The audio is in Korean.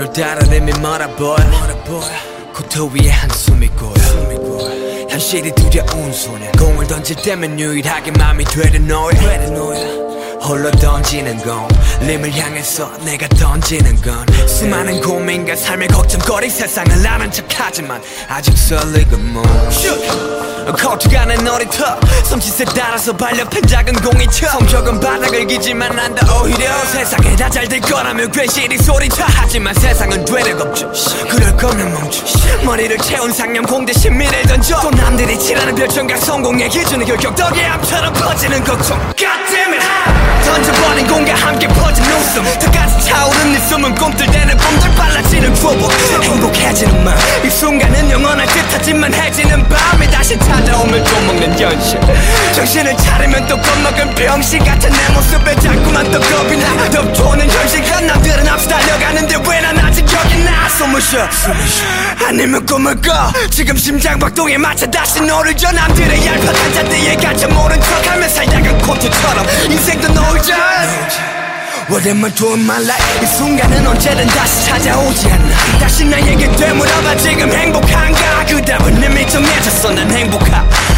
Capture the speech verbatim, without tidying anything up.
다른 의미 멀어 보여 코트 위에 한숨이 고여 현실이 두려운 소년 공을 던질 때면 유일하게 맘이 되는 너야 홀로 던지는 건 림을 향해서 내가 던지는 건 수많은 고민과 삶의 걱정거리 세상을 아는 척하지만 아직 설레건 뭐 코트가 내 놀이터 섬짓에 따라서 발렵한 작은 공이처 성격은 바닥을 기지만 난다 오히려 세상에 다 잘 될 거라며 괜시리 소리쳐 하지만 세상은 되레 없죠 그럴 거면 멈춰 머리를 채운 상념 공대신 미래를 던져 또 남들이 칠하는 별점과 성공의 기준은 결격 덕에 암처럼 퍼지는 걱정 God damn it 던져버린 공과 함께 퍼진 웃음 턱까지 차오른 네 숨은 꿈틀대는 꿈들 빨라지는 초보 행복해지는 마음 이 순간은 영원할 듯하지만 해지는 밤에 다시 찾아오면 또 먹는 현실 정신을 차리면 또 겁먹은 병신 같은 내 모습에 자꾸만 또 겁이 나 덮도는 현실과 남들은 앞서 달려가는데 왜 난 아직 여기 나 숨을 쉬어 아니면 꿈을 꿔 지금 심장박동에 맞춰 다시 너를 줘 남들의 얄팍한 잔디에 갇혀 모른 척하며 살다가 코트처럼 인생도 놀자 What am I doing my life 이 순간은 언제든 다시 찾아오지 않나 다시 나에게 되물어봐 지금 행복한가 그 답은 이미 정해졌어 난 행복하